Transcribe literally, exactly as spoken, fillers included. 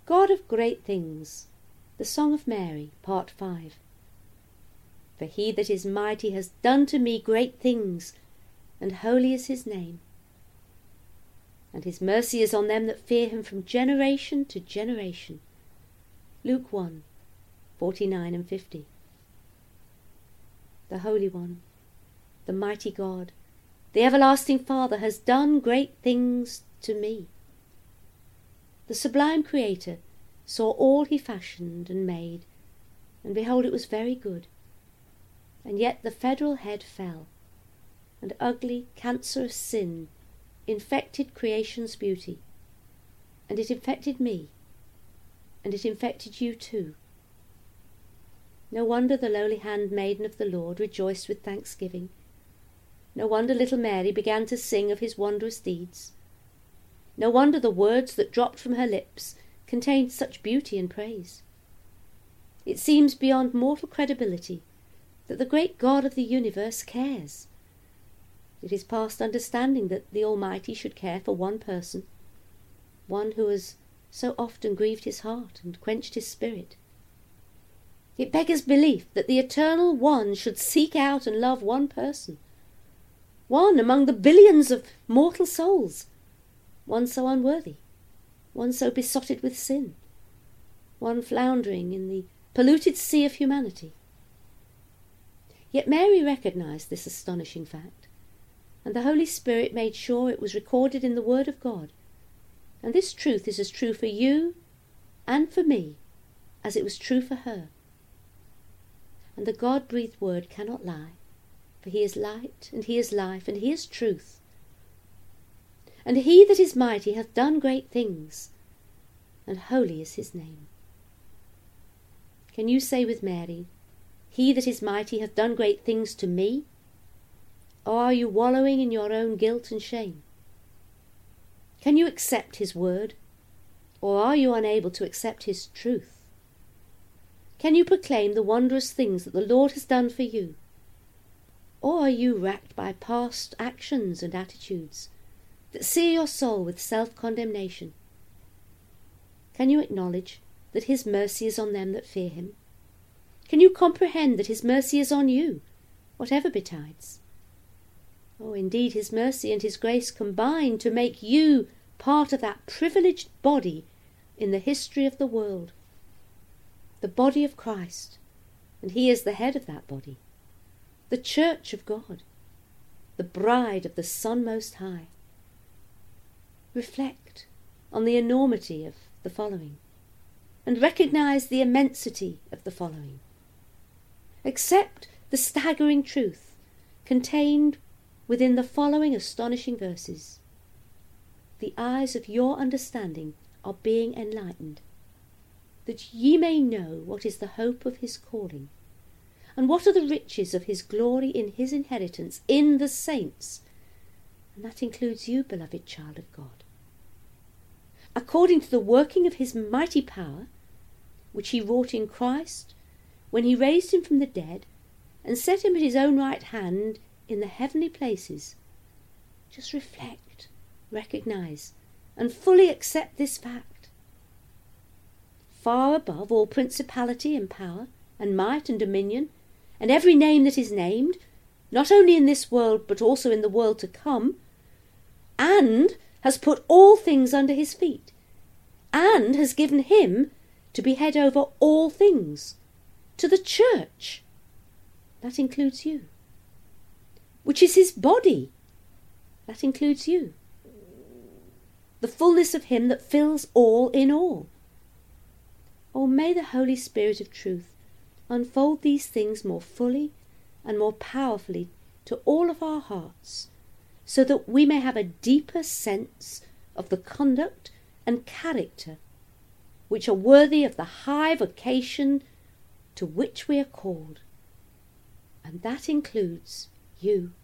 God of great things, the Song of Mary, Part five. For he that is mighty has done to me great things, and holy is his name. And his mercy is on them that fear him from generation to generation. Luke one, forty-nine and fifty. The Holy One, the mighty God, the everlasting Father, has done great things to me. The sublime Creator saw all he fashioned and made, and behold, it was very good. And yet the federal head fell, and ugly cancer of sin infected creation's beauty, and it infected me, and it infected you too. No wonder the lowly handmaiden of the Lord rejoiced with thanksgiving. No wonder little Mary began to sing of his wondrous deeds. No wonder the words that dropped from her lips contained such beauty and praise. It seems beyond mortal credibility that the great God of the universe cares. It is past understanding that the Almighty should care for one person, one who has so often grieved his heart and quenched his spirit. It beggars belief that the Eternal One should seek out and love one person, one among the billions of mortal souls, one so unworthy, one so besotted with sin, one floundering in the polluted sea of humanity. Yet Mary recognized this astonishing fact, and the Holy Spirit made sure it was recorded in the Word of God, and this truth is as true for you and for me as it was true for her. And the God-breathed Word cannot lie, for he is light, and he is life, and he is truth. And he that is mighty hath done great things, and holy is his name. Can you say with Mary, he that is mighty hath done great things to me? Or are you wallowing in your own guilt and shame? Can you accept his word, or are you unable to accept his truth? Can you proclaim the wondrous things that the Lord has done for you? Or are you racked by past actions and attitudes that sear your soul with self-condemnation? Can you acknowledge that his mercy is on them that fear him? Can you comprehend that his mercy is on you, whatever betides? Oh, indeed, his mercy and his grace combine to make you part of that privileged body in the history of the world, the body of Christ, and he is the head of that body, the church of God, the bride of the Son Most High. Reflect on the enormity of the following, and recognize the immensity of the following. Accept the staggering truth contained within the following astonishing verses. The eyes of your understanding are being enlightened, that ye may know what is the hope of his calling, and what are the riches of his glory in his inheritance in the saints. And that includes you, beloved child of God. According to the working of his mighty power, which he wrought in Christ, when he raised him from the dead, and set him at his own right hand in the heavenly places. Just reflect, recognize, and fully accept this fact. Far above all principality and power, and might and dominion, and every name that is named, not only in this world but also in the world to come, and has put all things under his feet, and has given him to be head over all things, to the church. That includes you. Which is his body. That includes you. The fullness of him that fills all in all. Oh, may the Holy Spirit of truth unfold these things more fully and more powerfully to all of our hearts, so that we may have a deeper sense of the conduct and character which are worthy of the high vocation to which we are called. And that includes you.